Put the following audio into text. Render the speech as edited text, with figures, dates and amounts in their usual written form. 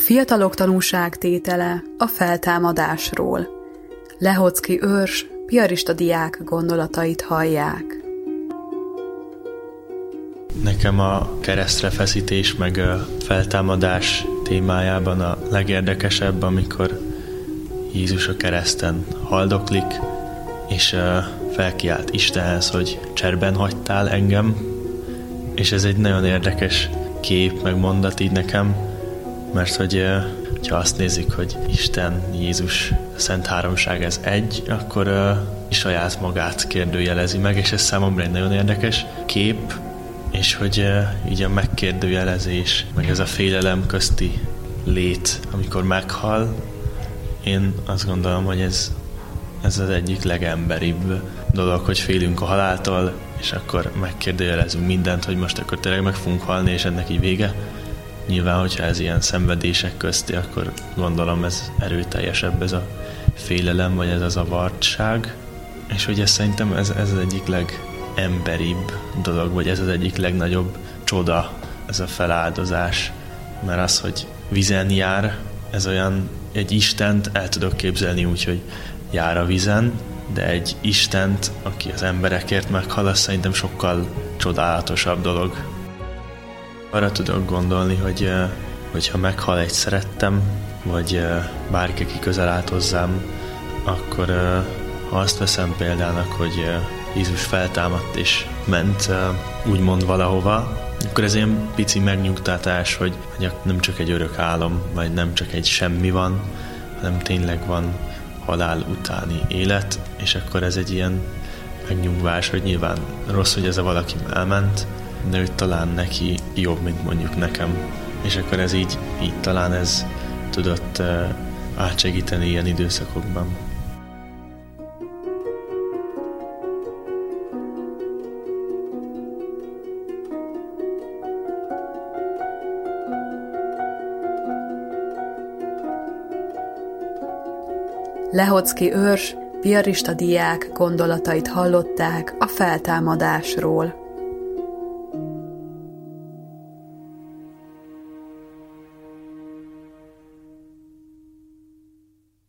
Fiatalok tanúságtétele a feltámadásról. Lehocki őrs, piarista diák gondolatait hallják. Nekem a keresztre feszítés meg a feltámadás témájában a legérdekesebb, amikor Jézus a kereszten haldoklik, és felkiált Istenhez, hogy cserben hagytál engem, és ez egy nagyon érdekes kép, meg mondat így nekem, mert hogy ha azt nézik, hogy Isten, Jézus, Szent Háromság ez egy, akkor saját magát kérdőjelezi meg, és ez számomra egy nagyon érdekes kép, és hogy így a megkérdőjelezés, meg ez a félelem közti lét, amikor meghal, én azt gondolom, hogy ez az egyik legemberibb dolog, hogy félünk a haláltól, és akkor megkérdőjelezünk mindent, hogy most akkor tényleg meg fogunk halni, és ennek így vége. Nyilván, hogyha ez ilyen szenvedések közti, akkor gondolom ez erőteljesebb, ez a félelem, vagy ez a zavartság. És hogy ez szerintem ez az egyik legemberibb dolog, vagy ez az egyik legnagyobb csoda, ez a feláldozás. Mert az, hogy vízen jár, ez olyan, egy Istent el tudok képzelni úgy, hogy jár a vízen, de egy Istent, aki az emberekért meghal, az szerintem sokkal csodálatosabb dolog. Arra tudok gondolni, hogy ha meghal egy szerettem, vagy bárki, aki közel állt hozzám, akkor ha azt veszem példának, hogy Jézus feltámadt és ment úgymond valahova, akkor ez ilyen pici megnyugtatás, hogy nem csak egy örök álom, vagy nem csak egy semmi van, hanem tényleg van halál utáni élet, és akkor ez egy ilyen megnyugvás, hogy nyilván rossz, hogy ez a valaki elment, de hogy talán neki jobb, mint mondjuk nekem. És akkor ez így talán ez tudott átsegíteni ilyen időszakokban. Lehocki őrs, piarista diák gondolatait hallották a feltámadásról.